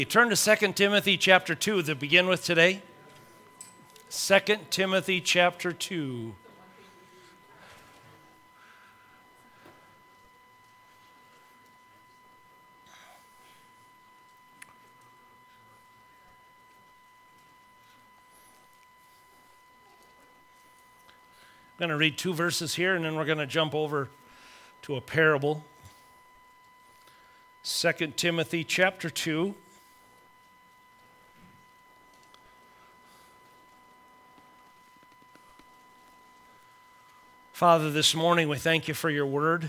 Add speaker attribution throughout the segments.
Speaker 1: Turn to 2 Timothy chapter 2 to begin with today. 2 Timothy chapter 2. I'm going to read two verses here, and then we're going to jump over to a parable. 2 Timothy chapter 2. Father, this morning we thank you for your word.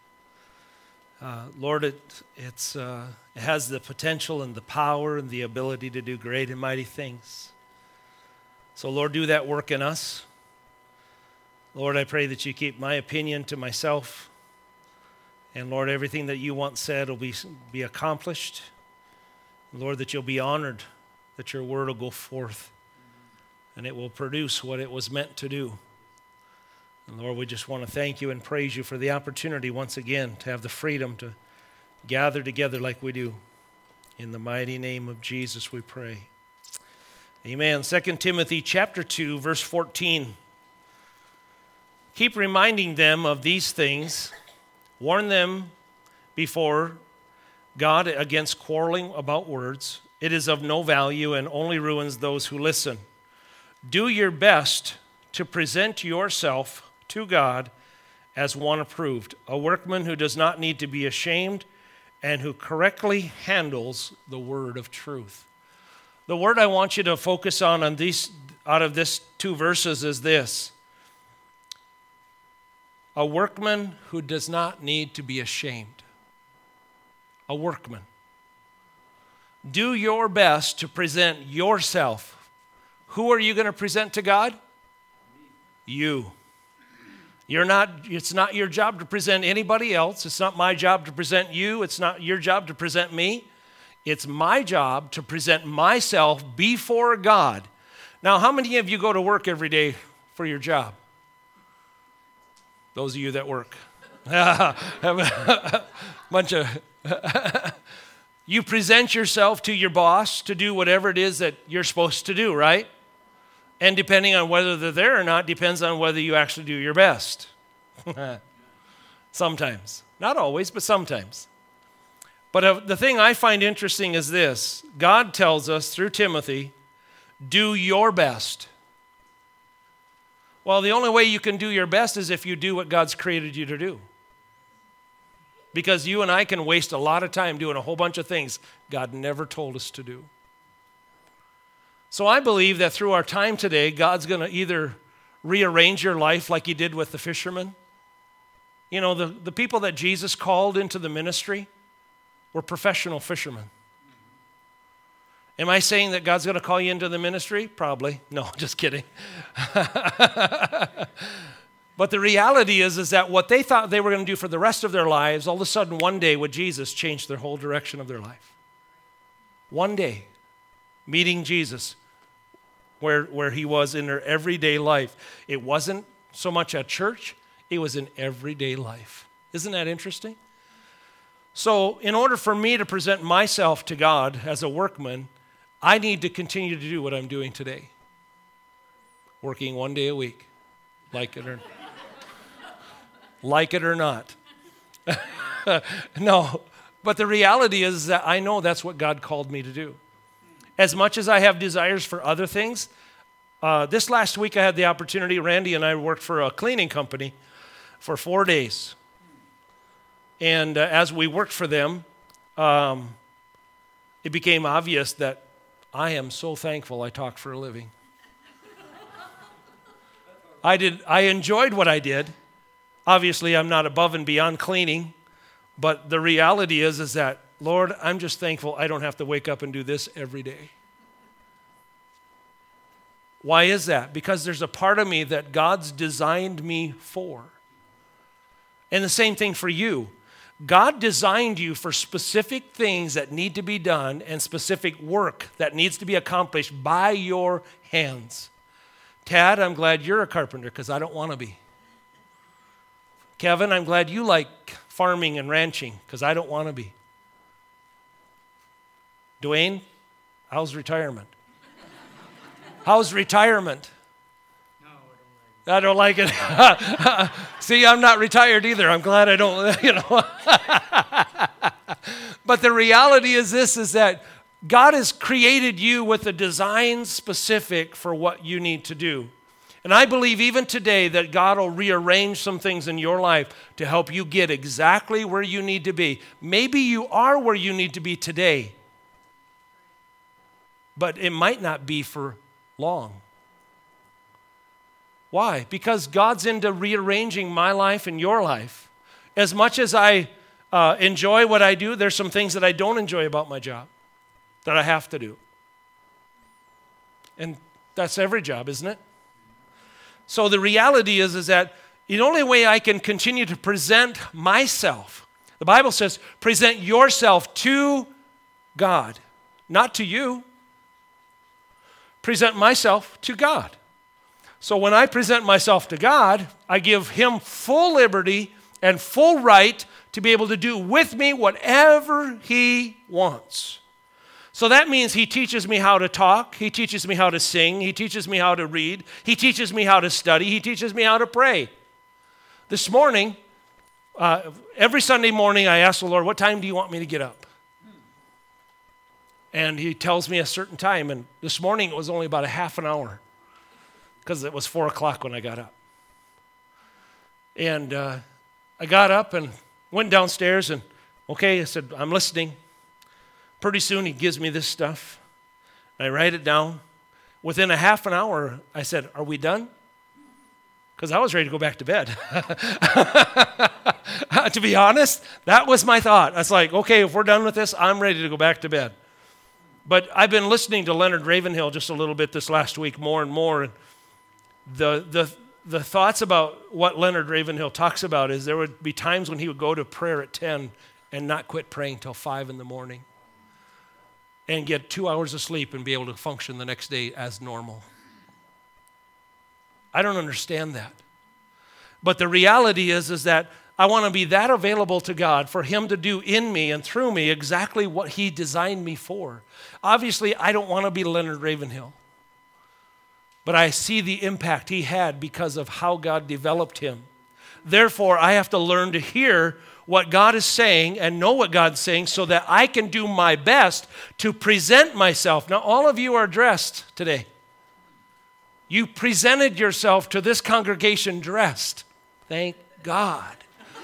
Speaker 1: Lord, it has the potential and the power and the ability to do great and mighty things. So, Lord, do that work in us. Lord, I pray that you keep my opinion to myself. And, Lord, everything that you want said will be accomplished. Lord, that you'll be honored, that your word will go forth, and it will produce what it was meant to do. And Lord, we just want to thank you and praise you for the opportunity once again to have the freedom to gather together like we do. In the mighty name of Jesus we pray. Amen. 2 Timothy chapter 2, verse 14. Keep reminding them of these things. Warn them before God against quarreling about words. It is of no value and only ruins those who listen. Do your best to present yourself to God as one approved, a workman who does not need to be ashamed and who correctly handles the word of truth. The word I want you to focus on these, out of this two verses is this: a workman who does not need to be ashamed. A workman. Do your best to present yourself. Who are you going to present to God? You. It's not your job to present anybody else. It's not my job to present you. It's not your job to present me. It's my job to present myself before God. Now, how many of you go to work every day for your job? Those of you that work. Bunch of you present yourself to your boss to do whatever it is that you're supposed to do, right? And depending on whether they're there or not depends on whether you actually do your best. Sometimes. Not always, but sometimes. But the thing I find interesting is this. God tells us through Timothy, do your best. Well, the only way you can do your best is if you do what God's created you to do. Because you and I can waste a lot of time doing a whole bunch of things God never told us to do. So I believe that through our time today, God's going to either rearrange your life like he did with the fishermen. You know, the people that Jesus called into the ministry were professional fishermen. Am I saying that God's going to call you into the ministry? Probably. No, just kidding. But the reality is that what they thought they were going to do for the rest of their lives, all of a sudden one day with Jesus changed their whole direction of their life. One day, meeting Jesus where he was in their everyday life. It wasn't so much at church, it was in everyday life. Isn't that interesting? So in order for me to present myself to God as a workman, I need to continue to do what I'm doing today. Working one day a week, like it or not. No, but the reality is that I know that's what God called me to do. As much as I have desires for other things, this last week I had the opportunity, Randy and I worked for a cleaning company for 4 days. And as we worked for them, it became obvious that I am so thankful I talk for a living. I enjoyed what I did. Obviously, I'm not above and beyond cleaning, but the reality is that, Lord, I'm just thankful I don't have to wake up and do this every day. Why is that? Because there's a part of me that God's designed me for. And the same thing for you. God designed you for specific things that need to be done and specific work that needs to be accomplished by your hands. Tad, I'm glad you're a carpenter because I don't want to be. Kevin, I'm glad you like farming and ranching because I don't want to be. Dwayne, how's retirement? How's retirement? I don't like it. See, I'm not retired either. I'm glad I don't, But the reality is this, is that God has created you with a design specific for what you need to do. And I believe even today that God will rearrange some things in your life to help you get exactly where you need to be. Maybe you are where you need to be today, but it might not be for long. Why? Because God's into rearranging my life and your life. As much as I enjoy what I do, there's some things that I don't enjoy about my job that I have to do. And that's every job, isn't it? So the reality is that the only way I can continue to present myself, the Bible says, present yourself to God, not to you. Present myself to God. So when I present myself to God, I give him full liberty and full right to be able to do with me whatever he wants. So that means he teaches me how to talk, he teaches me how to sing, he teaches me how to read, he teaches me how to study, he teaches me how to pray. This morning, every Sunday morning, I ask the Lord, what time do you want me to get up? And he tells me a certain time, and this morning it was only about a half an hour, because it was 4 o'clock when I got up. And I got up and went downstairs and, okay, I said, I'm listening. Pretty soon he gives me this stuff. I write it down. Within a half an hour, I said, are we done? Because I was ready to go back to bed. To be honest, that was my thought. I was like, okay, if we're done with this, I'm ready to go back to bed. But I've been listening to Leonard Ravenhill just a little bit this last week, more and more. And the thoughts about what Leonard Ravenhill talks about is there would be times when he would go to prayer at 10 and not quit praying till 5 in the morning and get 2 hours of sleep and be able to function the next day as normal. I don't understand that. But the reality is that I want to be that available to God for him to do in me and through me exactly what he designed me for. Obviously, I don't want to be Leonard Ravenhill. But I see the impact he had because of how God developed him. Therefore, I have to learn to hear what God is saying and know what God's saying so that I can do my best to present myself. Now, all of you are dressed today. You presented yourself to this congregation dressed. Thank God.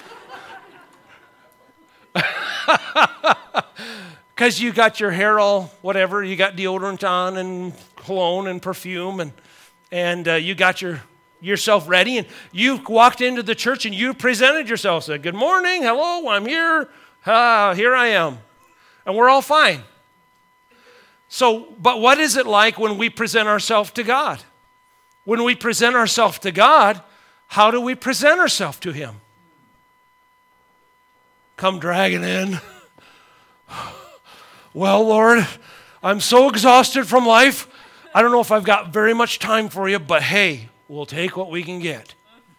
Speaker 1: Because you got your hair all whatever, you got deodorant on and cologne and perfume and you got yourself ready and you walked into the church and you presented yourself, said, good morning, hello, I'm here, here I am. And we're all fine. So, but what is it like when we present ourselves to God? When we present ourselves to God, how do we present ourselves to him? Come dragging in. Well, Lord, I'm so exhausted from life. I don't know if I've got very much time for you, but hey, we'll take what we can get.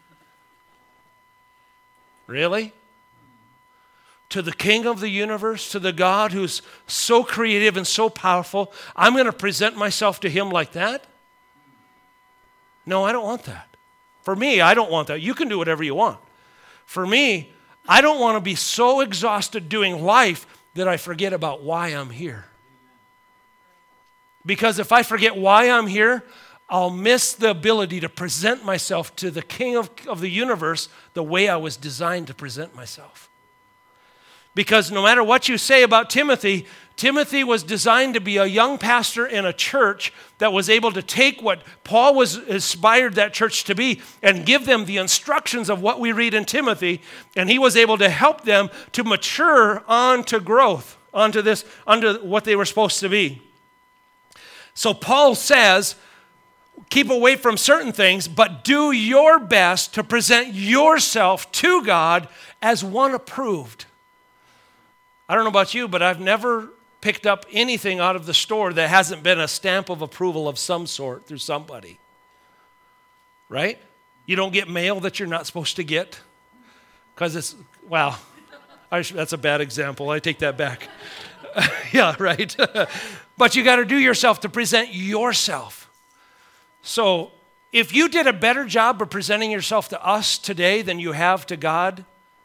Speaker 1: Really? To the King of the universe, to the God who's so creative and so powerful, I'm going to present myself to him like that? No, I don't want that. For me, I don't want that. You can do whatever you want. For me, I don't want to be so exhausted doing life that I forget about why I'm here. Because if I forget why I'm here, I'll miss the ability to present myself to the King of the universe the way I was designed to present myself. Because no matter what you say about Timothy, Timothy was designed to be a young pastor in a church that was able to take what Paul was inspired that church to be and give them the instructions of what we read in Timothy, and he was able to help them to mature onto growth, onto what they were supposed to be. So Paul says, keep away from certain things, but do your best to present yourself to God as one approved. I don't know about you, but I've never picked up anything out of the store that hasn't been a stamp of approval of some sort through somebody. Right? You don't get mail that you're not supposed to get because it's, well, that's a bad example. I take that back. Yeah, right. But you got to do yourself to present yourself. So if you did a better job of presenting yourself to us today than you have to God,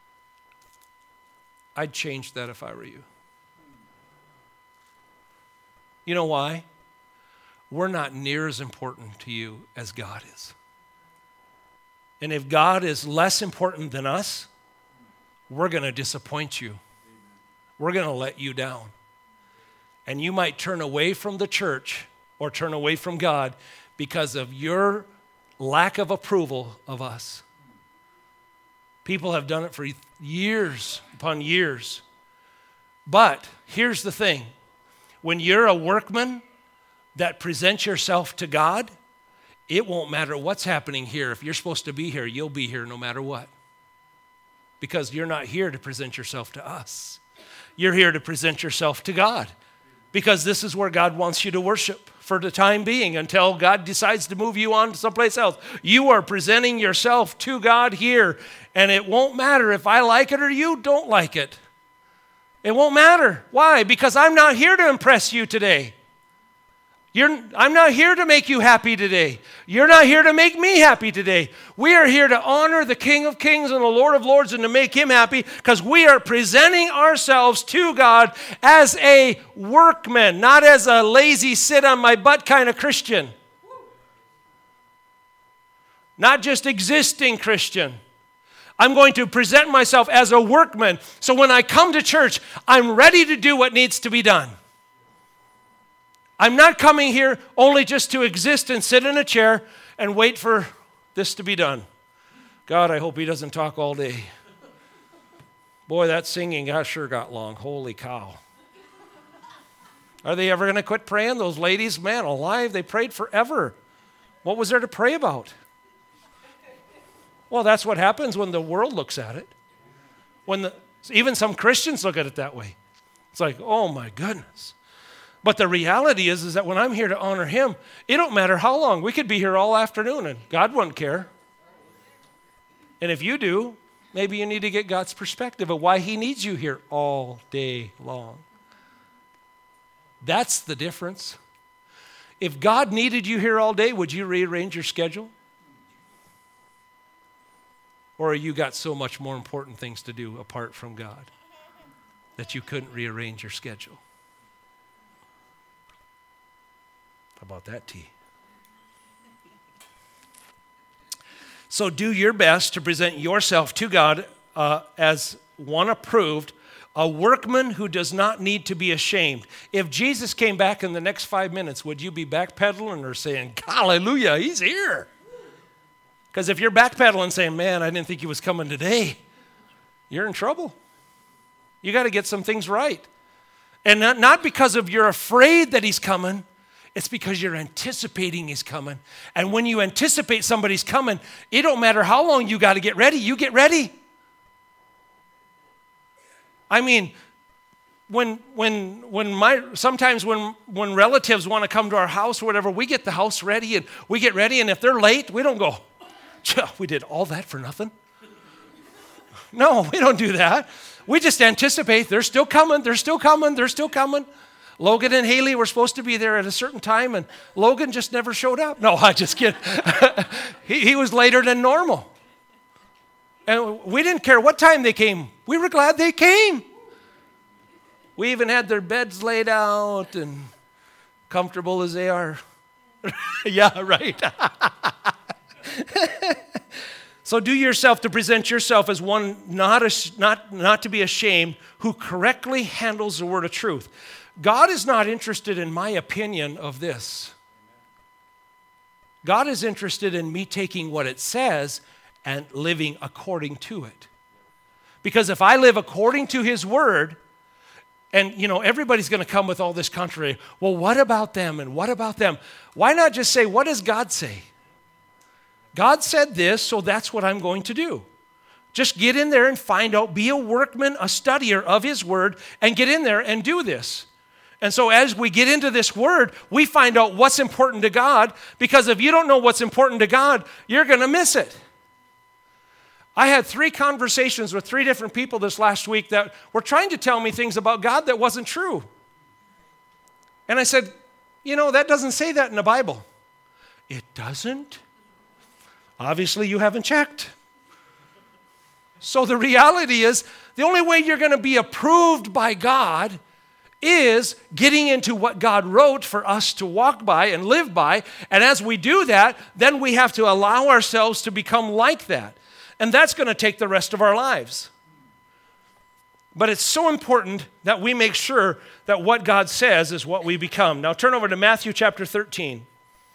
Speaker 1: I'd change that if I were you. You know why? We're not near as important to you as God is. And if God is less important than us, we're going to disappoint you. We're going to let you down. And you might turn away from the church or turn away from God because of your lack of approval of us. People have done it for years upon years. But here's the thing. When you're a workman that presents yourself to God, it won't matter what's happening here. If you're supposed to be here, you'll be here no matter what. Because you're not here to present yourself to us. You're here to present yourself to God. Because this is where God wants you to worship for the time being until God decides to move you on to someplace else. You are presenting yourself to God here. And it won't matter if I like it or you don't like it. It won't matter. Why? Because I'm not here to impress you today. I'm not here to make you happy today. You're not here to make me happy today. We are here to honor the King of Kings and the Lord of Lords and to make him happy because we are presenting ourselves to God as a workman, not as a lazy sit-on-my-butt kind of Christian. Not just existing Christian. I'm going to present myself as a workman so when I come to church, I'm ready to do what needs to be done. I'm not coming here only just to exist and sit in a chair and wait for this to be done. God, I hope he doesn't talk all day. Boy, that singing sure got long. Holy cow. Are they ever going to quit praying? Those ladies, man, alive, they prayed forever. What was there to pray about? Well, that's what happens when the world looks at it. Even some Christians look at it that way. It's like, oh my goodness. But the reality is that when I'm here to honor him, it don't matter how long. We could be here all afternoon and God wouldn't care. And if you do, maybe you need to get God's perspective of why he needs you here all day long. That's the difference. If God needed you here all day, would you rearrange your schedule? Or you got so much more important things to do apart from God that you couldn't rearrange your schedule? How about that, T? So do your best to present yourself to God as one approved, a workman who does not need to be ashamed. If Jesus came back in the next 5 minutes, would you be backpedaling or saying, hallelujah, he's here? Because if you're backpedaling saying, man, I didn't think he was coming today, you're in trouble. You got to get some things right. And not because of you're afraid that he's coming. It's because you're anticipating he's coming. And when you anticipate somebody's coming, it don't matter how long you got to get ready, you get ready. I mean, sometimes when relatives want to come to our house or whatever, we get the house ready and we get ready, and if they're late, we don't go, we did all that for nothing. No, we don't do that. We just anticipate they're still coming, they're still coming, they're still coming. Logan and Haley were supposed to be there at a certain time, and Logan just never showed up. No, I just kidding. he was later than normal. And we didn't care what time they came. We were glad they came. We even had their beds laid out and comfortable as they are. Yeah, right. So do yourself to present yourself as one not to be ashamed, who correctly handles the word of truth. God is not interested in my opinion of this. God is interested in me taking what it says and living according to it. Because if I live according to his word, and everybody's going to come with all this contrary. Well, what about them and what about them? Why not just say, what does God say? God said this, so that's what I'm going to do. Just get in there and find out, be a workman, a studier of his word, and get in there and do this. And so as we get into this word, we find out what's important to God, because if you don't know what's important to God, you're going to miss it. I had 3 conversations with 3 different people this last week that were trying to tell me things about God that wasn't true. And I said, that doesn't say that in the Bible. It doesn't? Obviously, you haven't checked. So the reality is, the only way you're going to be approved by God is getting into what God wrote for us to walk by and live by. And as we do that, then we have to allow ourselves to become like that. And that's going to take the rest of our lives. But it's so important that we make sure that what God says is what we become. Now turn over to Matthew chapter 13.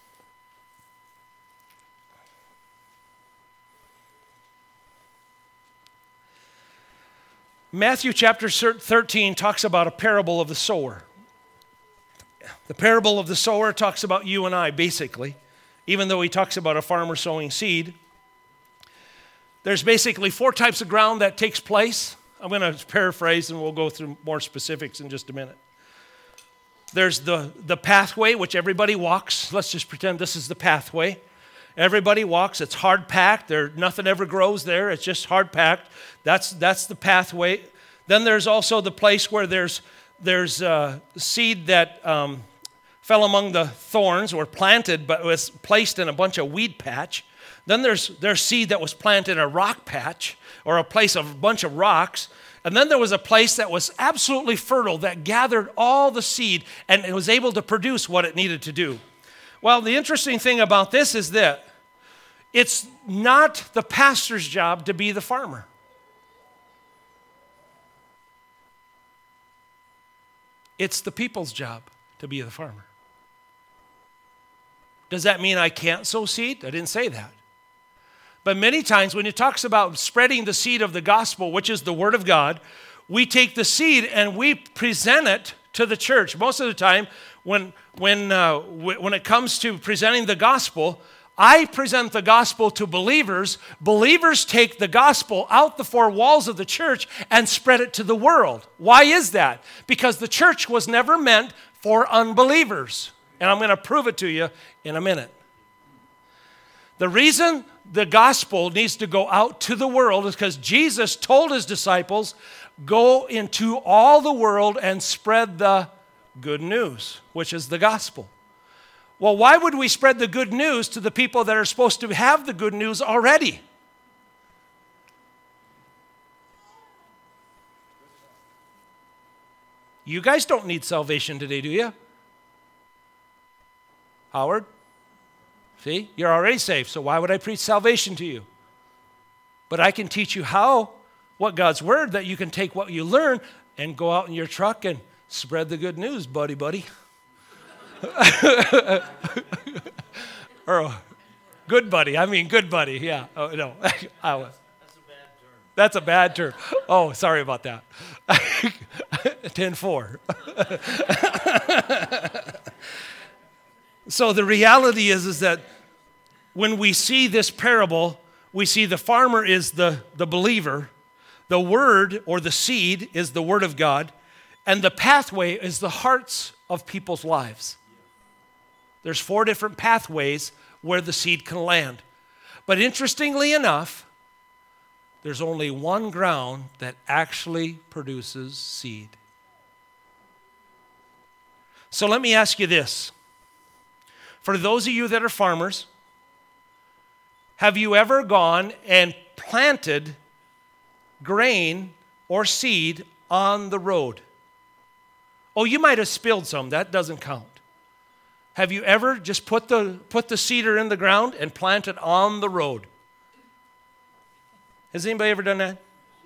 Speaker 1: Matthew chapter 13 talks about a parable of the sower. The parable of the sower talks about you and I, basically, even though he talks about a farmer sowing seed. There's basically 4 types of ground that takes place. I'm going to paraphrase, and we'll go through more specifics in just a minute. There's the pathway, which everybody walks. Let's just pretend this is the pathway. Everybody walks. It's hard packed. Nothing ever grows there. It's just hard packed. That's the pathway. Then there's also the place where there's seed that fell among the thorns or planted, but was placed in a bunch of weed patch. Then there's seed that was planted in a rock patch or a place of a bunch of rocks. And then there was a place that was absolutely fertile that gathered all the seed and it was able to produce what it needed to do. Well, the interesting thing about this is that it's not the pastor's job to be the farmer. It's the people's job to be the farmer. Does that mean I can't sow seed? I didn't say that. But many times when it talks about spreading the seed of the gospel, which is the word of God, we take the seed and we present it to the church. Most of the time, when it comes to presenting the gospel, I present the gospel to believers. Believers take the gospel out the 4 walls of the church and spread it to the world. Why is that? Because the church was never meant for unbelievers. And I'm going to prove it to you in a minute. The reason the gospel needs to go out to the world is because Jesus told his disciples, go into all the world and spread the good news, which is the gospel. Well, why would we spread the good news to the people that are supposed to have the good news already? You guys don't need salvation today, do you? Howard? See, you're already saved, so why would I preach salvation to you? But I can teach you what God's word, that you can take what you learn and go out in your truck and spread the good news, buddy. Or good buddy, yeah. Oh, no. That's a bad term. That's a bad term. Oh, sorry about that. 10-4. So the reality is that when we see this parable, we see the farmer is the believer, the word or the seed is the word of God, and the pathway is the hearts of people's lives. There's 4 different pathways where the seed can land. But interestingly enough, there's only one ground that actually produces seed. So let me ask you this. For those of you that are farmers, have you ever gone and planted grain or seed on the road? Oh, you might have spilled some. That doesn't count. Have you ever just put the seeder in the ground and planted on the road? Has anybody ever done that?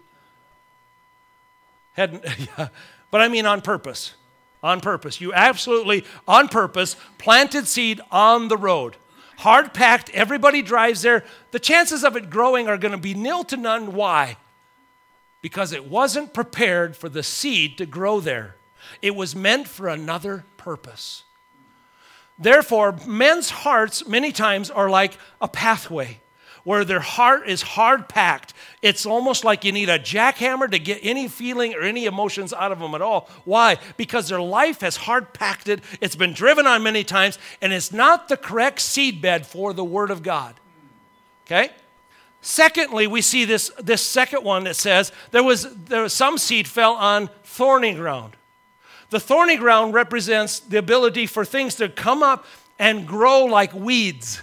Speaker 1: Yeah. But I mean on purpose. On purpose. You absolutely, on purpose, planted seed on the road. Hard packed, everybody drives there. The chances of it growing are going to be nil to none. Why? Because it wasn't prepared for the seed to grow there. It was meant for another purpose. Therefore, men's hearts many times are like a pathway where their heart is hard packed. It's almost like you need a jackhammer to get any feeling or any emotions out of them at all. Why? Because their life has hard packed it. It's been driven on many times, and it's not the correct seedbed for the Word of God. Okay? Secondly, we see this second one that says there was some seed fell on thorny ground. The thorny ground represents the ability for things to come up and grow like weeds.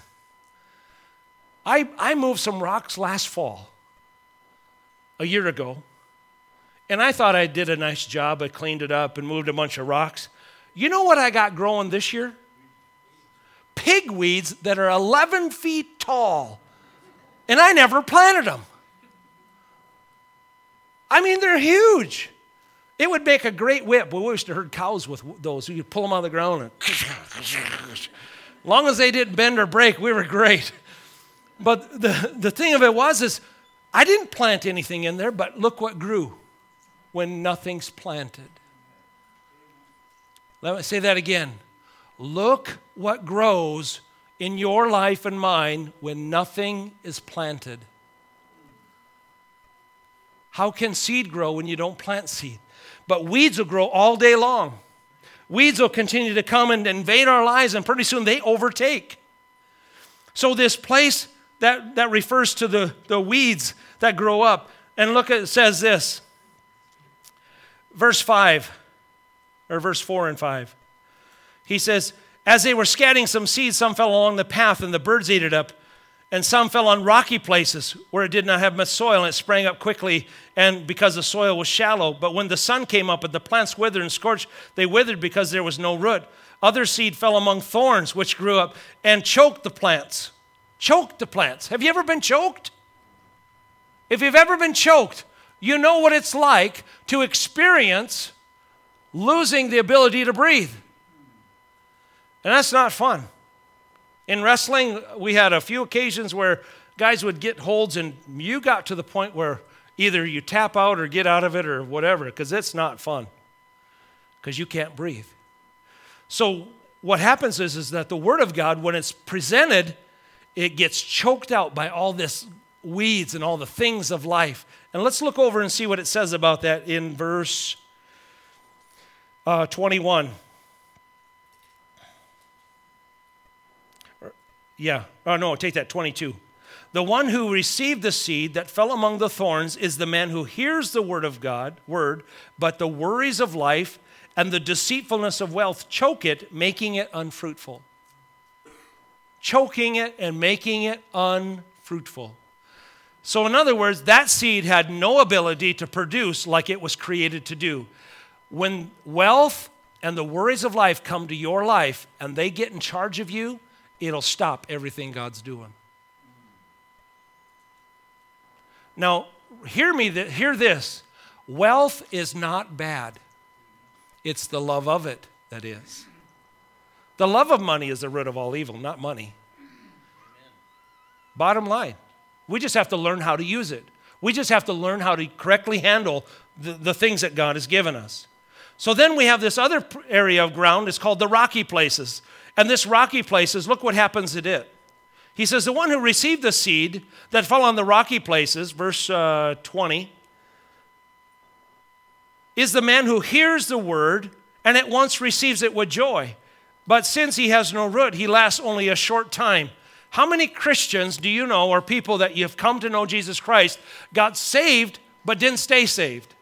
Speaker 1: I moved some rocks last fall, a year ago, and I thought I did a nice job. I cleaned it up and moved a bunch of rocks. You know what I got growing this year? Pigweeds that are 11 feet tall, and I never planted them. I mean, they're huge. It would make a great whip. We used to herd cows with those. You could pull them out of the ground. As long as they didn't bend or break, we were great. But the thing of it is I didn't plant anything in there, but look what grew when nothing's planted. Let me say that again. Look what grows in your life and mine when nothing is planted. How can seed grow when you don't plant seed? But weeds will grow all day long. Weeds will continue to come and invade our lives, and pretty soon they overtake. So this place that refers to the weeds that grow up, and look, it says this, verse 4 and 5. He says, as they were scattering some seeds, some fell along the path, and the birds ate it up. And some fell on rocky places where it did not have much soil, and it sprang up quickly, and because the soil was shallow. But when the sun came up and the plants withered and scorched, they withered because there was no root. Other seed fell among thorns, which grew up and choked the plants. Choked the plants. Have you ever been choked? If you've ever been choked, you know what it's like to experience losing the ability to breathe. And that's not fun. In wrestling, we had a few occasions where guys would get holds, and you got to the point where either you tap out or get out of it or whatever, because it's not fun, because you can't breathe. So what happens is that the Word of God, when it's presented, it gets choked out by all this weeds and all the things of life. And let's look over and see what it says about that in verse 21. Take that, 22. The one who received the seed that fell among the thorns is the man who hears the word of God, but the worries of life and the deceitfulness of wealth choke it, making it unfruitful. Choking it and making it unfruitful. So in other words, that seed had no ability to produce like it was created to do. When wealth and the worries of life come to your life and they get in charge of you, it'll stop everything God's doing. Now, hear this. Wealth is not bad. It's the love of it that is. The love of money is the root of all evil, not money. Bottom line, we just have to learn how to use it. We just have to learn how to correctly handle the things that God has given us. So then we have this other area of ground. It's called the rocky places. And this rocky places, look what happens to it. He says, the one who received the seed that fell on the rocky places, verse 20, is the man who hears the word and at once receives it with joy. But since he has no root, he lasts only a short time. How many Christians do you know, or people that you've come to know Jesus Christ, got saved but didn't stay saved?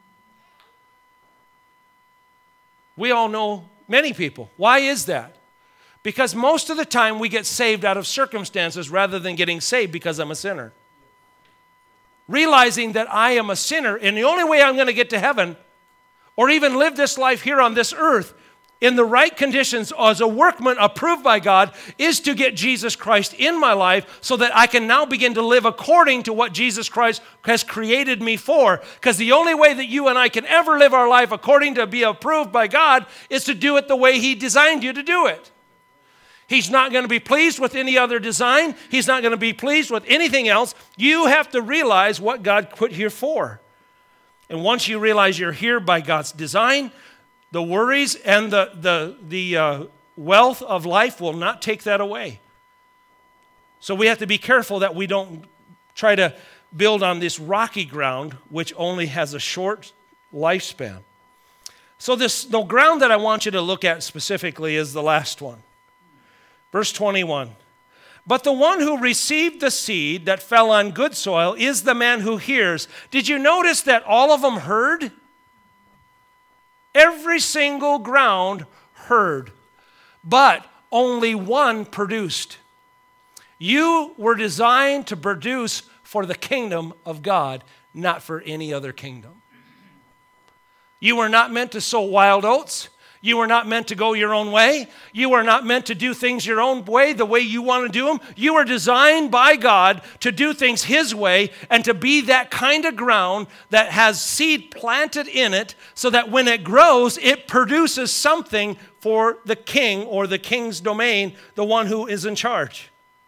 Speaker 1: We all know many people. Why is that? Because most of the time we get saved out of circumstances rather than getting saved because I'm a sinner. Realizing that I am a sinner, and the only way I'm going to get to heaven or even live this life here on this earth in the right conditions as a workman approved by God is to get Jesus Christ in my life so that I can now begin to live according to what Jesus Christ has created me for. Because the only way that you and I can ever live our life according to be approved by God is to do it the way He designed you to do it. He's not going to be pleased with any other design. He's not going to be pleased with anything else. You have to realize what God put here for. And once you realize you're here by God's design, the worries and the wealth of life will not take that away. So we have to be careful that we don't try to build on this rocky ground, which only has a short lifespan. So the ground that I want you to look at specifically is the last one. Verse 21, but the one who received the seed that fell on good soil is the man who hears. Did you notice that all of them heard? Every single ground heard, but only one produced. You were designed to produce for the kingdom of God, not for any other kingdom. You were not meant to sow wild oats. You were not meant to go your own way. You were not meant to do things your own way, the way you want to do them. You were designed by God to do things His way and to be that kind of ground that has seed planted in it so that when it grows, it produces something for the king or the king's domain, the one who is in charge.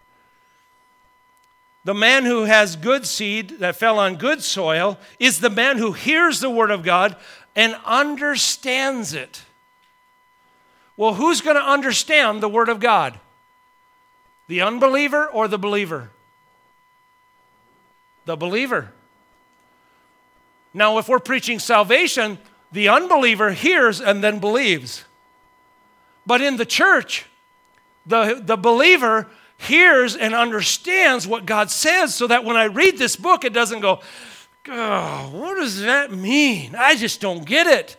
Speaker 1: The man who has good seed that fell on good soil is the man who hears the word of God and understands it. Well, who's going to understand the word of God? The unbeliever or the believer? The believer. Now, if we're preaching salvation, the unbeliever hears and then believes. But in the church, the believer hears and understands what God says so that when I read this book, it doesn't go, oh, what does that mean? I just don't get it.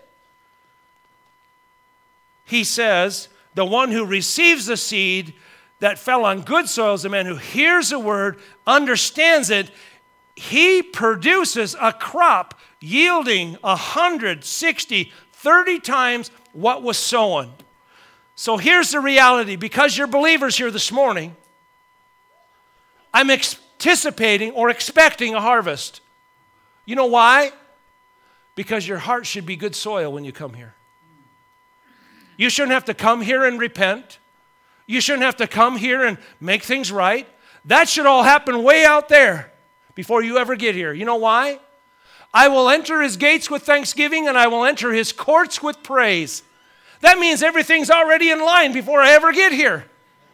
Speaker 1: He says, the one who receives the seed that fell on good soil is the man who hears the word, understands it. He produces a crop yielding 160, 30 times what was sown. So here's the reality. Because you're believers here this morning, I'm anticipating or expecting a harvest. You know why? Because your heart should be good soil when you come here. You shouldn't have to come here and repent. You shouldn't have to come here and make things right. That should all happen way out there before you ever get here. You know why? I will enter His gates with thanksgiving and I will enter His courts with praise. That means everything's already in line before I ever get here.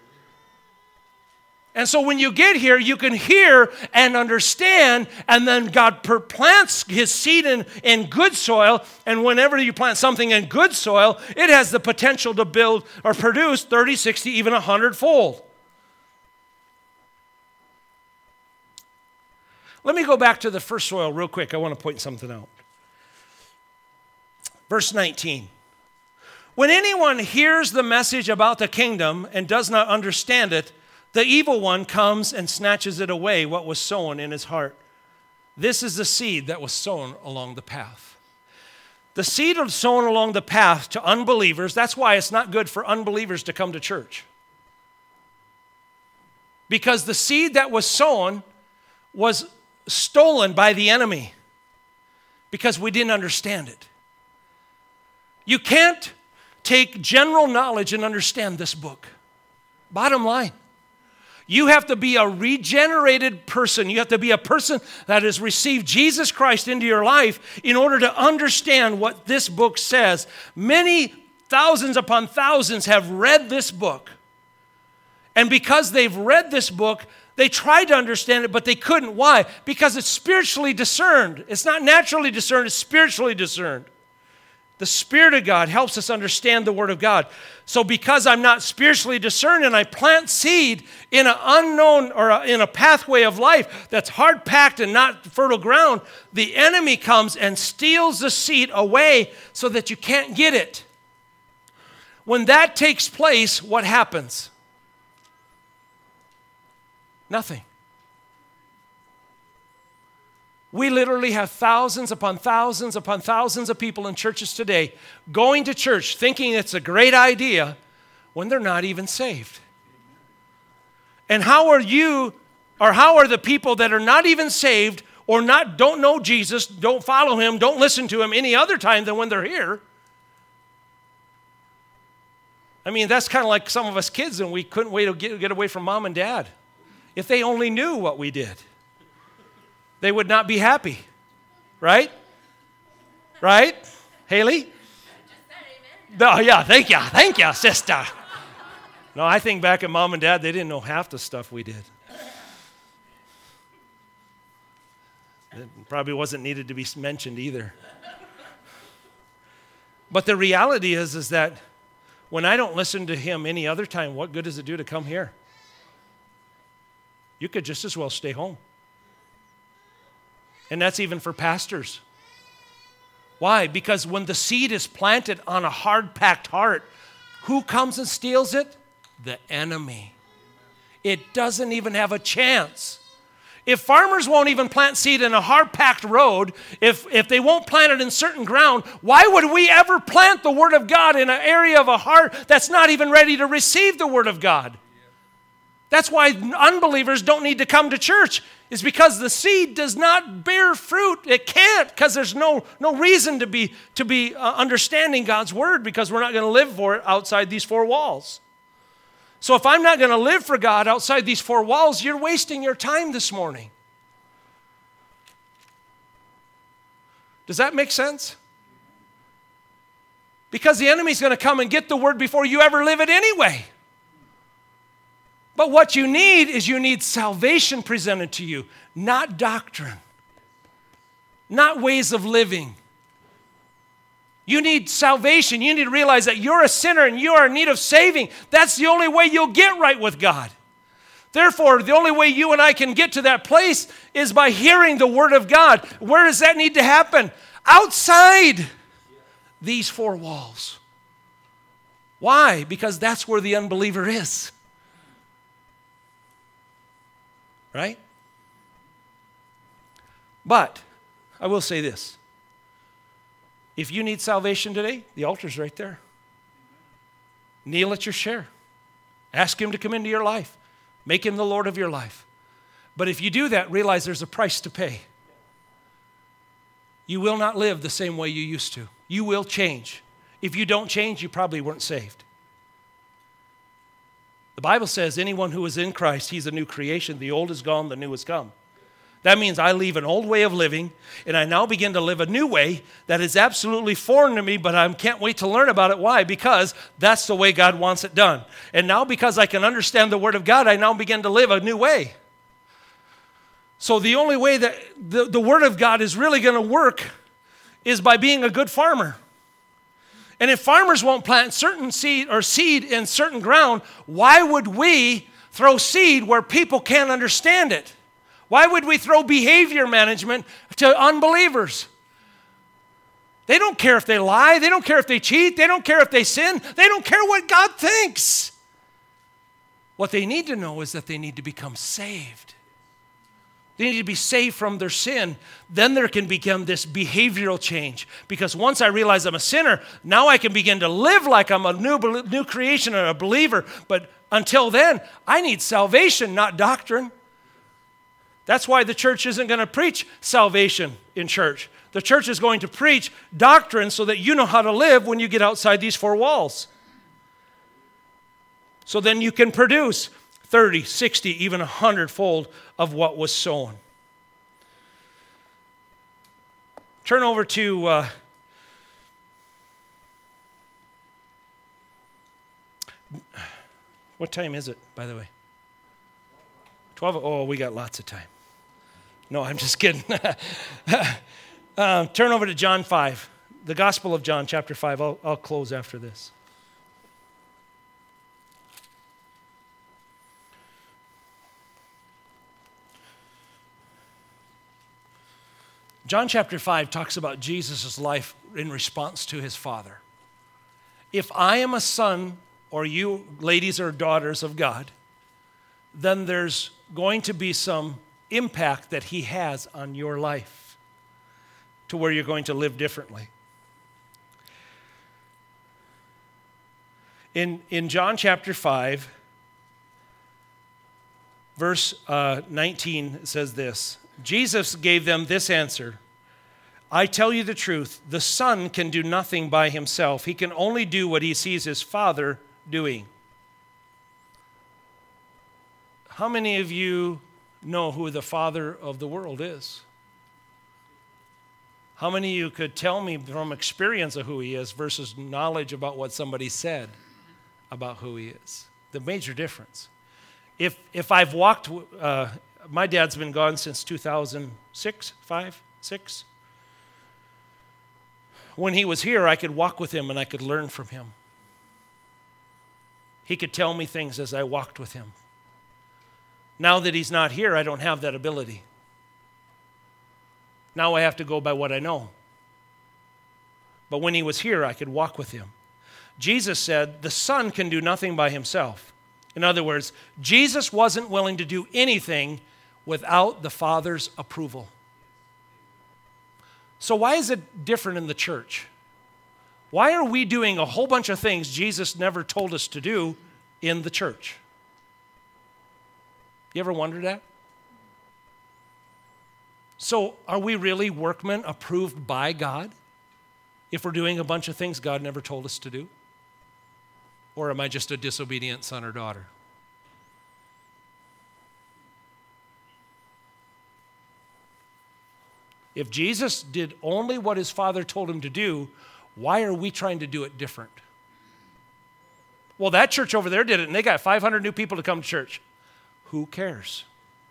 Speaker 1: And so when you get here, you can hear and understand, and then God plants His seed in good soil, and whenever you plant something in good soil, it has the potential to build or produce 30, 60, even 100-fold. Let me go back to the first soil real quick. I want to point something out. Verse 19. When anyone hears the message about the kingdom and does not understand it, the evil one comes and snatches it away, what was sown in his heart. This is the seed that was sown along the path. The seed of sown along the path to unbelievers, that's why it's not good for unbelievers to come to church. Because the seed that was sown was stolen by the enemy because we didn't understand it. You can't take general knowledge and understand this book. Bottom line. You have to be a regenerated person. You have to be a person that has received Jesus Christ into your life in order to understand what this book says. Many thousands upon thousands have read this book. And because they've read this book, they tried to understand it, but they couldn't. Why? Because it's spiritually discerned. It's not naturally discerned, it's spiritually discerned. The Spirit of God helps us understand the Word of God. So because I'm not spiritually discerned and I plant seed in an unknown or in a pathway of life that's hard-packed and not fertile ground, the enemy comes and steals the seed away so that you can't get it. When that takes place, what happens? Nothing. We literally have thousands upon thousands upon thousands of people in churches today going to church thinking it's a great idea when they're not even saved. And how are you, or how are the people that are not even saved or don't know Jesus, don't follow Him, don't listen to Him any other time than when they're here? I mean, that's kind of like some of us kids, and we couldn't wait to get away from mom and dad. If they only knew what we did, they would not be happy, right? Right, Haley? No, yeah, thank you, sister. No, I think back at mom and dad, they didn't know half the stuff we did. It probably wasn't needed to be mentioned either. But the reality is that when I don't listen to Him any other time, what good does it do to come here? You could just as well stay home. And that's even for pastors. Why? Because when the seed is planted on a hard-packed heart, who comes and steals it? The enemy. It doesn't even have a chance. If farmers won't even plant seed in a hard-packed road, if they won't plant it in certain ground, why would we ever plant the Word of God in an area of a heart that's not even ready to receive the Word of God? That's why unbelievers don't need to come to church. It's because the seed does not bear fruit. It can't, because there's no reason to be understanding God's Word, because we're not going to live for it outside these four walls. So if I'm not going to live for God outside these four walls, you're wasting your time this morning. Does that make sense? Because the enemy's going to come and get the Word before you ever live it anyway. But what you need salvation presented to you, not doctrine, not ways of living. You need salvation. You need to realize that you're a sinner and you are in need of saving. That's the only way you'll get right with God. Therefore, the only way you and I can get to that place is by hearing the Word of God. Where does that need to happen? Outside these four walls. Why? Because that's where the unbeliever is. Right? But I will say this. If you need salvation today, the altar's right there. Kneel at your share. Ask Him to come into your life. Make Him the Lord of your life. But if you do that, realize there's a price to pay. You will not live the same way you used to. You will change. If you don't change, you probably weren't saved. The Bible says anyone who is in Christ, he's a new creation. The old is gone, the new has come. That means I leave an old way of living, and I now begin to live a new way that is absolutely foreign to me, but I can't wait to learn about it. Why? Because that's the way God wants it done. And now because I can understand the Word of God, I now begin to live a new way. So the only way that the Word of God is really going to work is by being a good farmer. And if farmers won't plant certain seed in certain ground, why would we throw seed where people can't understand it? Why would we throw behavior management to unbelievers? They don't care if they lie. They don't care if they cheat. They don't care if they sin. They don't care what God thinks. What they need to know is that they need to become saved. They need to be saved from their sin. Then there can become this behavioral change. Because once I realize I'm a sinner, now I can begin to live like I'm a new creation and a believer. But until then, I need salvation, not doctrine. That's why the church isn't going to preach salvation in church. The church is going to preach doctrine so that you know how to live when you get outside these four walls. So then you can produce 30, 60, even 100-fold of what was sown. Turn over to what time is it, by the way? 12? Oh, we got lots of time. No, I'm just kidding. Turn over to John 5, the Gospel of John, chapter 5. I'll close after this. John chapter 5 talks about Jesus' life in response to his Father. If I am a son, or you ladies are daughters of God, then there's going to be some impact that he has on your life to where you're going to live differently. In John chapter 5, verse 19, it says this, Jesus gave them this answer, I tell you the truth, the Son can do nothing by himself. He can only do what he sees his Father doing. How many of you know who the father of the world is? How many of you could tell me from experience of who he is versus knowledge about what somebody said about who he is? The major difference. If I've walked, my dad's been gone since 2006, 5, 6. When he was here, I could walk with him and I could learn from him. He could tell me things as I walked with him. Now that he's not here, I don't have that ability. Now I have to go by what I know. but when he was here, I could walk with him. Jesus said, the Son can do nothing by himself. In other words, Jesus wasn't willing to do anything without the Father's approval. So why is it different in the church? Why are we doing a whole bunch of things Jesus never told us to do in the church? You ever wondered that? So are we really workmen approved by God if we're doing a bunch of things God never told us to do? Or am I just a disobedient son or daughter? If Jesus did only what his Father told him to do, why are we trying to do it different? Well, that church over there did it, and they got 500 new people to come to church. Who cares?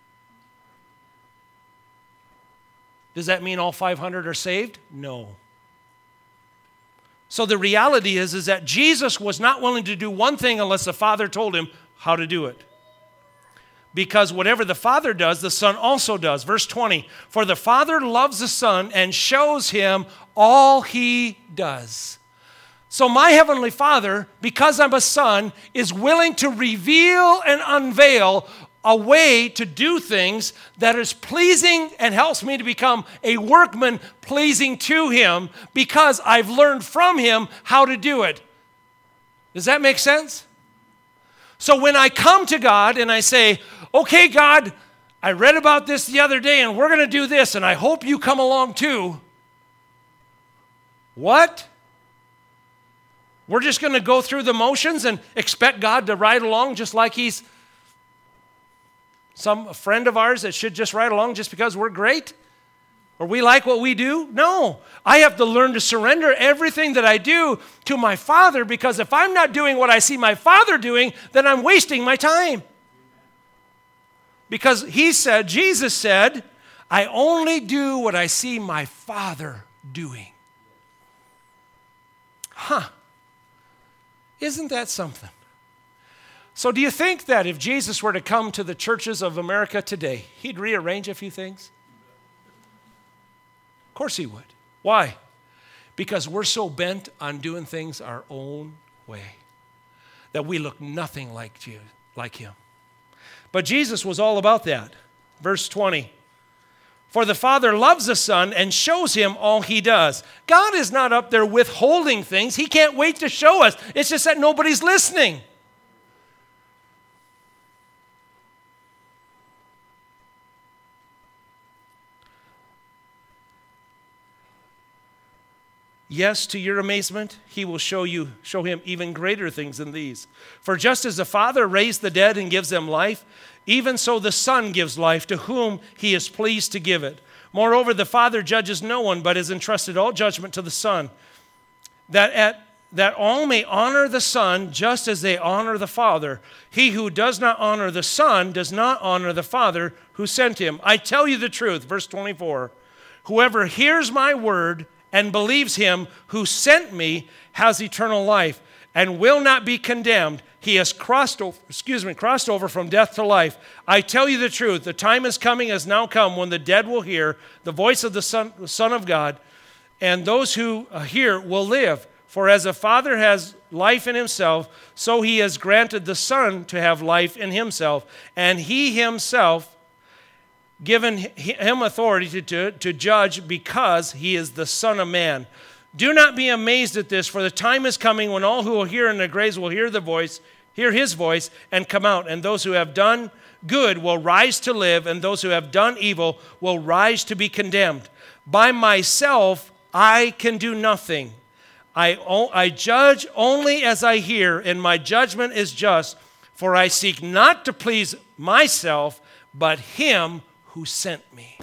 Speaker 1: Does that mean all 500 are saved? No. So the reality is that Jesus was not willing to do one thing unless the Father told him how to do it. Because whatever the Father does, the Son also does. Verse 20, for the Father loves the Son and shows him all he does. So my Heavenly Father, because I'm a son, is willing to reveal and unveil a way to do things that is pleasing and helps me to become a workman pleasing to him because I've learned from him how to do it. Does that make sense? So when I come to God and I say, okay, God, I read about this the other day and we're going to do this and I hope you come along too. What? We're just going to go through the motions and expect God to ride along just like he's some friend of ours that should just ride along just because we're great? Or we like what we do? No. I have to learn to surrender everything that I do to my Father, because if I'm not doing what I see my Father doing, then I'm wasting my time. Because Jesus said, I only do what I see my Father doing. Isn't that something? So do you think that if Jesus were to come to the churches of America today, he'd rearrange a few things? Of course he would. Why? Because we're so bent on doing things our own way that we look nothing like him. But Jesus was all about that. Verse 20. For the Father loves the Son and shows him all he does. God is not up there withholding things. He can't wait to show us. It's just that nobody's listening. Yes, to your amazement, he will show him even greater things than these. For just as the Father raised the dead and gives them life, even so the Son gives life to whom he is pleased to give it. Moreover, the Father judges no one, but has entrusted all judgment to the Son, that all may honor the Son just as they honor the Father. He who does not honor the Son does not honor the Father who sent him. I tell you the truth, verse 24, whoever hears my word and believes him who sent me has eternal life and will not be condemned. He has crossed over from death to life. I tell you the truth, the time is coming, has now come, when the dead will hear the voice of the Son of God, and those who hear will live. For as the Father has life in himself, so he has granted the Son to have life in himself, and he himself given him authority to judge, because he is the Son of Man. Do not be amazed at this, for the time is coming when all who will hear in their graves will hear his voice and come out, and those who have done good will rise to live, and those who have done evil will rise to be condemned. By myself I can do nothing. I judge only as I hear, and my judgment is just, for I seek not to please myself, but him who sent me.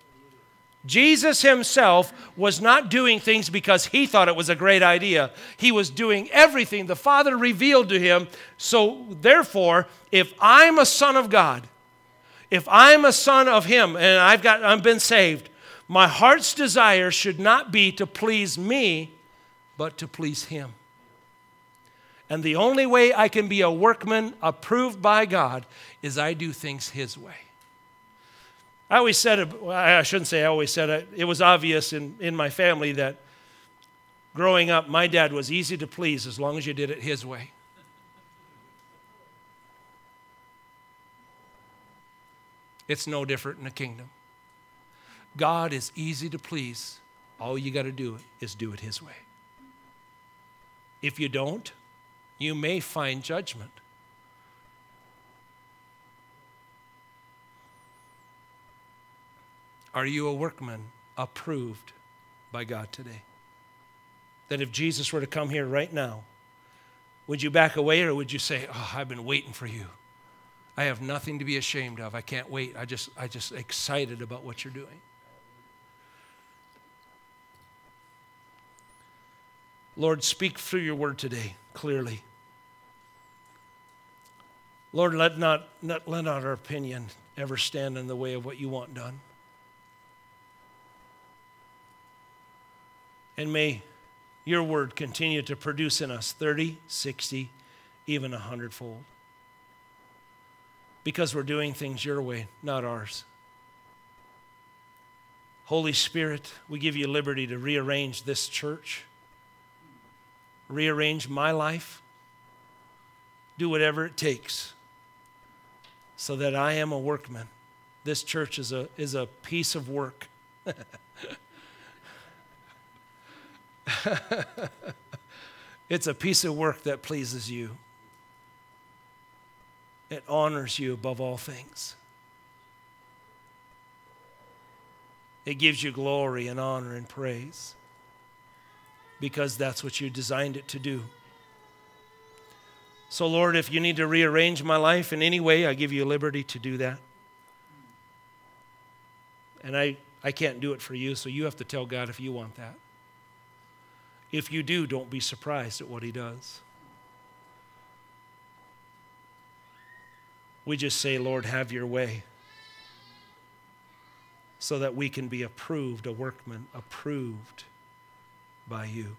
Speaker 1: Jesus himself was not doing things because he thought it was a great idea. He was doing everything the Father revealed to him. So therefore, if I'm a son of God, if I'm a son of him and I've been saved, my heart's desire should not be to please me, but to please him. And the only way I can be a workman approved by God is I do things his way. I always said it, I shouldn't say I always said it. It was obvious in my family that Growing up, my dad was easy to please as long as you did it his way. It's no different in the kingdom. God is easy to please. All you got to do is do it his way. If you don't, you may find judgment. Are you a workman approved by God today? That if Jesus were to come here right now, would you back away or would you say, oh, I've been waiting for you. I have nothing to be ashamed of. I can't wait. I just excited about what you're doing. Lord, speak through your word today clearly. Lord, let not our opinion ever stand in the way of what you want done. And may your word continue to produce in us 30, 60, even 100-fold. Because we're doing things your way, not ours. Holy Spirit, we give you liberty to rearrange this church, rearrange my life, do whatever it takes so that I am a workman. This church is a piece of work. It's a piece of work that pleases you. It honors you above all things. It gives you glory and honor and praise because that's what you designed it to do. So, Lord, if you need to rearrange my life in any way, I give you liberty to do that. And I can't do it for you, so you have to tell God if you want that. If you do, don't be surprised at what he does. We just say, Lord, have your way so that we can be approved, a workman approved by you.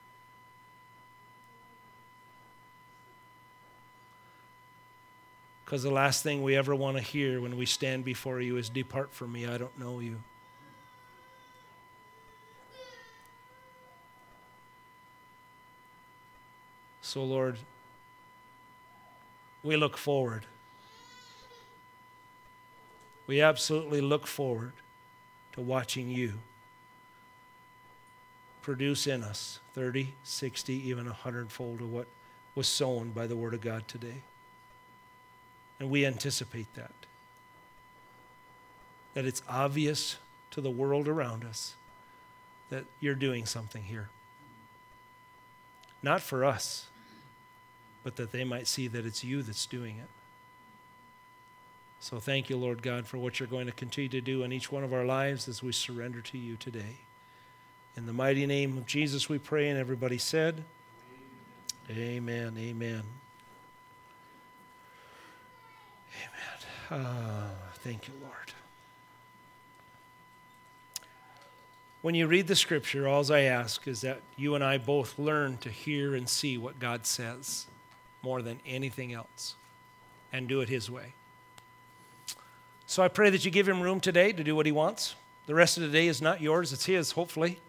Speaker 1: Because the last thing we ever want to hear when we stand before you is, depart from me, I don't know you. So, Lord, we look forward. We absolutely look forward to watching you produce in us 30, 60, even 100-fold of what was sown by the Word of God today. And we anticipate that. That it's obvious to the world around us that you're doing something here. Not for us, but that they might see that it's you that's doing it. So thank you, Lord God, for what you're going to continue to do in each one of our lives as we surrender to you today. In the mighty name of Jesus we pray, and everybody said, amen, amen. Amen. Thank you, Lord. When you read the scripture, all I ask is that you and I both learn to hear and see what God says more than anything else and do it his way. So I pray that you give him room today to do what he wants. The rest of the day is not yours, it's his, hopefully.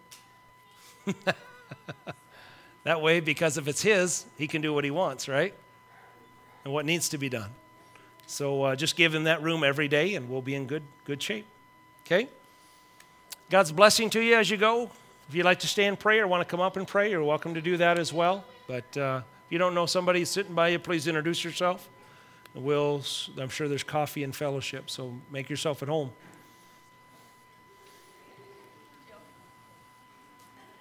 Speaker 1: That way, because if it's his, he can do what he wants, right? And what needs to be done. So just give him that room every day and we'll be in good shape. Okay? God's blessing to you as you go. If you'd like to stay and pray or want to come up and pray, you're welcome to do that as well. But if you don't know somebody sitting by you, please introduce yourself. I'm sure there's coffee and fellowship, so make yourself at home.